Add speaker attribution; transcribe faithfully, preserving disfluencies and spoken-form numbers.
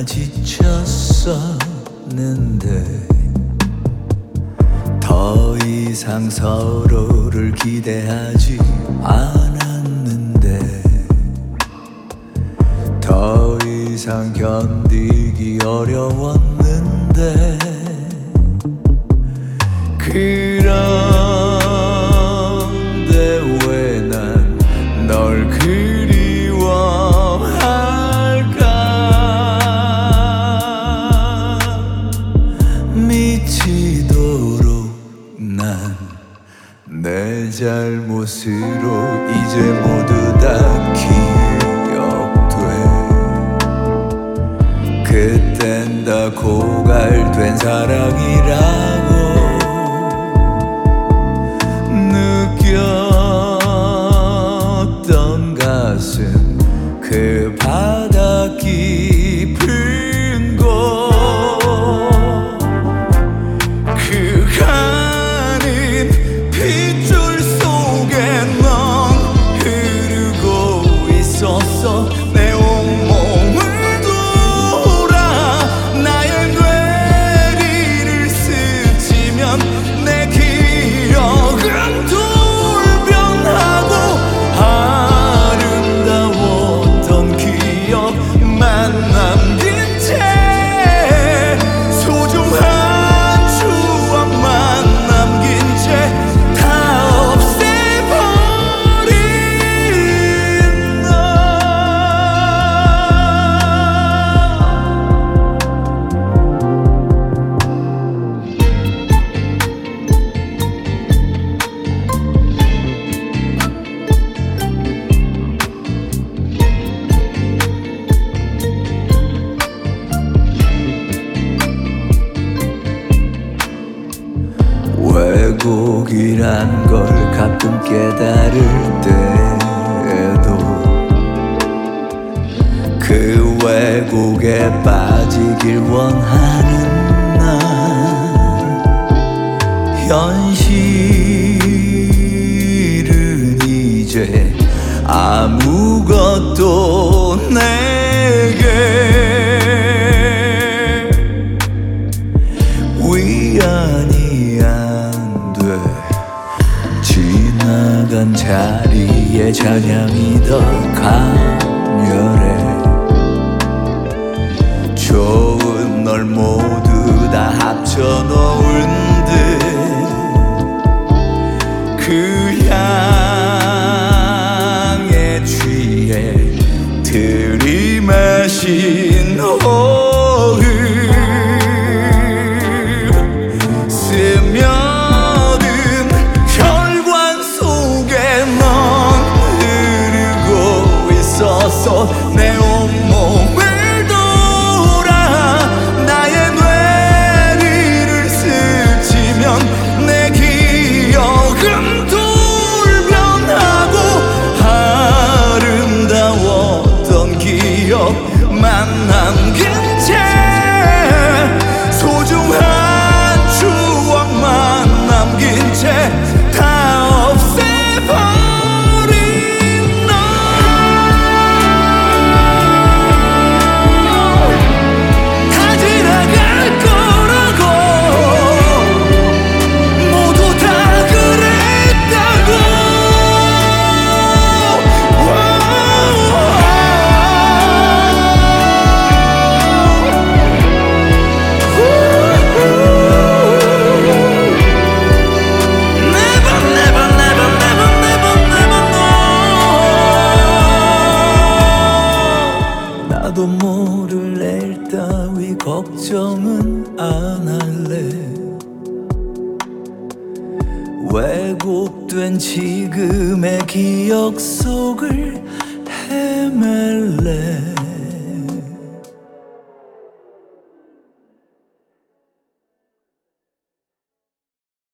Speaker 1: 지쳤었는데 더 이상 서로를 기대하지 않았는데 더 이상 견디기 어려웠는데 그런데 왜 난 널 그리워할까 미치도록 난 내 잘못으로 이제 모두 다 기억돼 그땐 다 고갈된 사랑이라고 느꼈던 가슴 그 바다 깊은 곳 그 가는 핏줄 속에 넌 흐르고 있었어 내 온몸을 돌아 나의 뇌리를 스치면 내 기억은 돌변하고 아름다웠던 기억만 남긴 채 소중한 추억만 남긴 채 다 없애버린 너 왜곡이란 걸 가끔 깨달을 때에도 그 왜곡에 빠지길 원하는 난 현실은 이제 아무것도 내게 위안이 지나간 자리에 찬양이 더 강렬해 좋은 널 모두 다 합쳐놓은 듯 그 향에 취해 들이마신 호흡 스며든 혈관 속에 넌 흐르고 있었어 내 온몸을 돌아 나의 뇌리를 스치면 내 기억은 돌변하고 아름다웠던 기억만 남긴 채 소중한 추억만 남긴 채 다 없애버린 너 다 지나갈 거라고 모두 다 그랬다고 나도 모를 내일 따위 걱정은 안 할래 왜곡된 지금의 기억 속을 헤맬래